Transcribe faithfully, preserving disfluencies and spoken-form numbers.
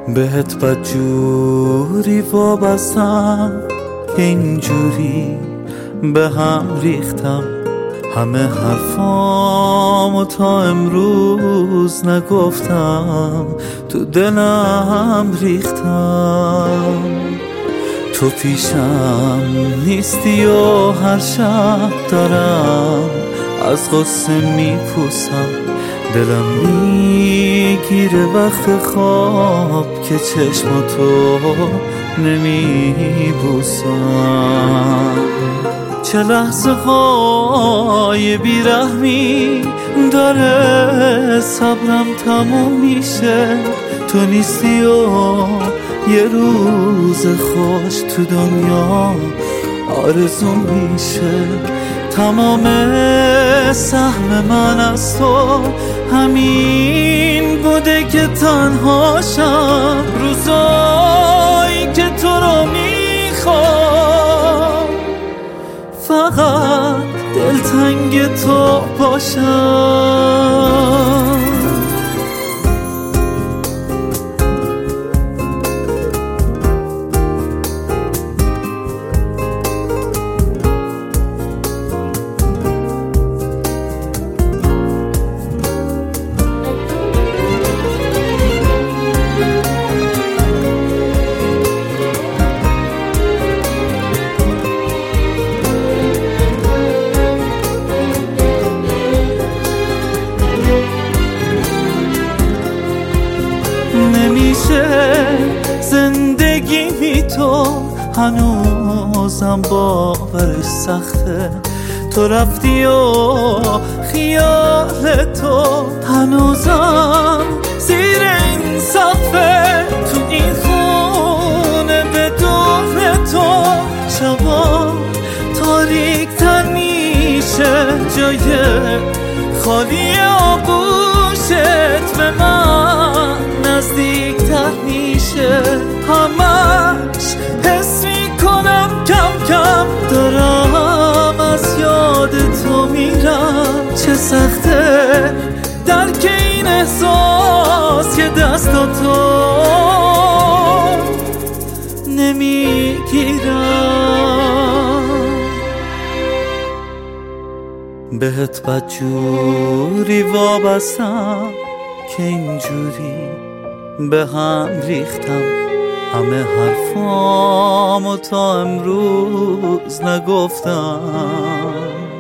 بهت بدجوری وابستم که اینجوری به هم ریختم، همه حرفامو تا امروز نگفتم، تو دلم ریختم. تو پیشم نیستی و هر شب دارم از غصه میپوسم، دلم میگیره وقت خواب که چشماتو نمیبوسم. چه لحظه های بیرحمی داره صبرم تموم میشه، تو نیستی و یه روز خوش تو دنیا آرزو میشه. تمام سهم من از تو همین بوده که تنهاشم، روزایی که تو رو میخوام فقط دلتنگ تو باشم. نمیشه زندگی بی تو، هنوزم باورش سخته، تو رفتی و خیال تو هنوزم زیر این سقفه، تو این خونه بدون تو شبا تاریک تر میشه، جای خالی آغوشت به من نزدیک تر میشه، همش حس میکنم کم کم دارم از یاد تو میرم. چه سخته درک این احساس که دستاتو نمیگیرم. بهت بدجوری وابستم که اینجوری به هم ریختم، همه حرفامو تا امروز نگفتم.